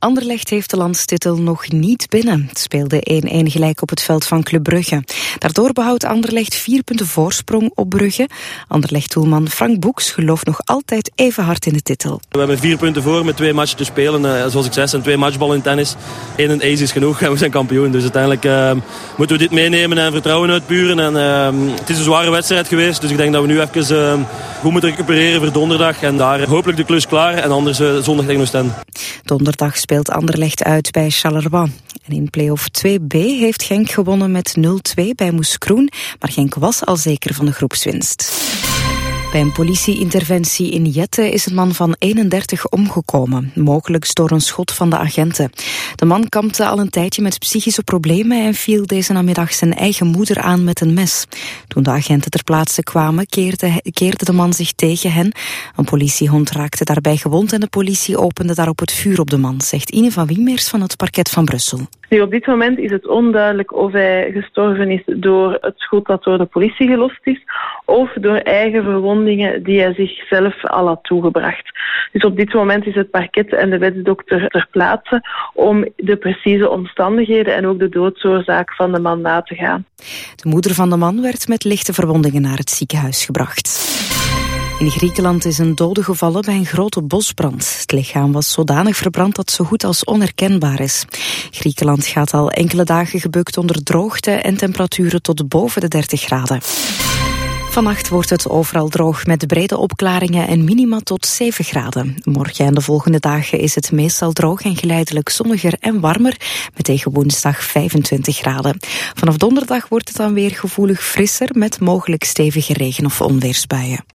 Anderlecht heeft de landstitel nog niet binnen. Het speelde 1-1 gelijk op het veld van Club Brugge. Daardoor behoudt Anderlecht 4 punten voorsprong op Brugge. Anderlecht-doelman Frank Boeks gelooft nog altijd even hard in de titel. We hebben 4 punten voor met 2 matchen te spelen. Zoals ik zei, zijn 2 matchballen in tennis. 1 en ace is genoeg en we zijn kampioen. Dus uiteindelijk moeten we dit meenemen en vertrouwen uitpuren. En, het is een zware wedstrijd geweest, dus ik denk dat we nu even goed moeten recupereren voor donderdag. En daar hopelijk de klus klaar en anders zondag tegen Oostende. Donderdag speelt Anderlecht uit bij Charleroi. En in play-off 2B heeft Genk gewonnen met 0-2 bij Moeskroen. Maar Genk was al zeker van de groepswinst. Bij een politie-interventie in Jette is een man van 31 omgekomen, mogelijk door een schot van de agenten. De man kampte al een tijdje met psychische problemen en viel deze namiddag zijn eigen moeder aan met een mes. Toen de agenten ter plaatse kwamen, keerde de man zich tegen hen. Een politiehond raakte daarbij gewond en de politie opende daarop het vuur op de man, zegt Ine van Wiemeers van het parket van Brussel. Nu, op dit moment is het onduidelijk of hij gestorven is door het schot dat door de politie gelost is of door eigen verwondingen die hij zichzelf al had toegebracht. Dus op dit moment is het parket en de wetsdokter ter plaatse om de precieze omstandigheden en ook de doodsoorzaak van de man na te gaan. De moeder van de man werd met lichte verwondingen naar het ziekenhuis gebracht. In Griekenland is een dode gevallen bij een grote bosbrand. Het lichaam was zodanig verbrand dat zo goed als onherkenbaar is. Griekenland gaat al enkele dagen gebukt onder droogte en temperaturen tot boven de 30 graden. Vannacht wordt het overal droog met brede opklaringen en minima tot 7 graden. Morgen en de volgende dagen is het meestal droog en geleidelijk zonniger en warmer, met tegen woensdag 25 graden. Vanaf donderdag wordt het dan weer gevoelig frisser met mogelijk stevige regen- of onweersbuien.